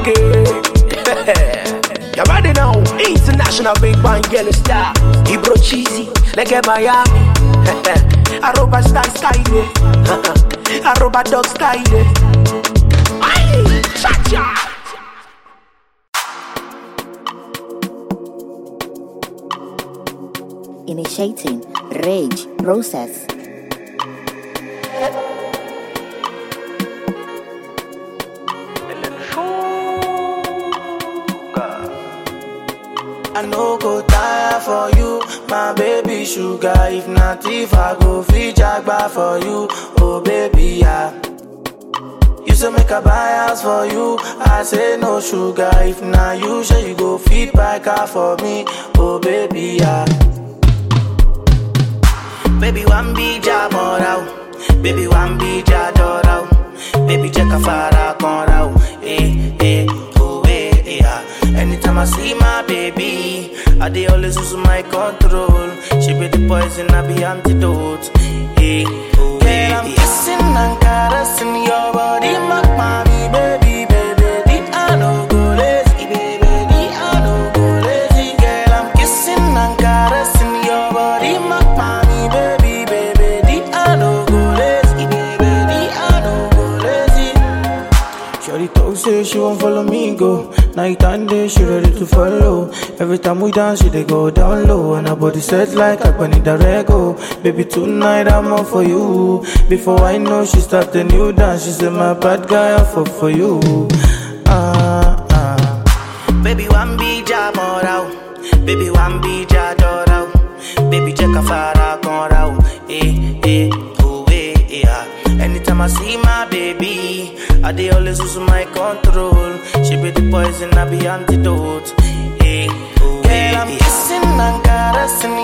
Okay. You ready now? International big bang yellow star. Ibro cheesy, like a Miami. Aroba style. Aroba dog style. Aye, cha-cha. Initiating rage process. I no go tire for you, my baby sugar. If not, if I go free jagba for you, oh baby, yeah. You say make a buy house for you, I say no sugar. If not, you say you go feed buy car for me, oh baby, yeah. Baby, one be jab out, baby, one be jab out, baby, check a fara con out, oh yeah. Anytime I see my baby, I dey always lose my control. She be the poison, I be antidote. Hey, oh, girl, I'm kissing and caressing your body, my mommy, baby, baby. Deep, I no go lazy, baby. Deep, I no go lazy. Girl, I'm kissing and caressing your body, my mommy, baby, baby. Deep, I no go lazy, baby. Deep, I no go lazy. Shorty talk say she won't follow me go. Night and day, she ready to follow. Every time we dance, she dey go down low. And her body set like a bunny Darego. Baby, tonight I'm all for you. Before I know, she start a new dance. She said, my bad guy, I fuck for you. Baby, one be jab out. Baby, one be jab out. Baby, check a fara con out. Oh, yeah. Anytime I see my baby, I dey always lose my control. She be the poison, I be antidote. Hey, oh, girl, I'm kissing and caressing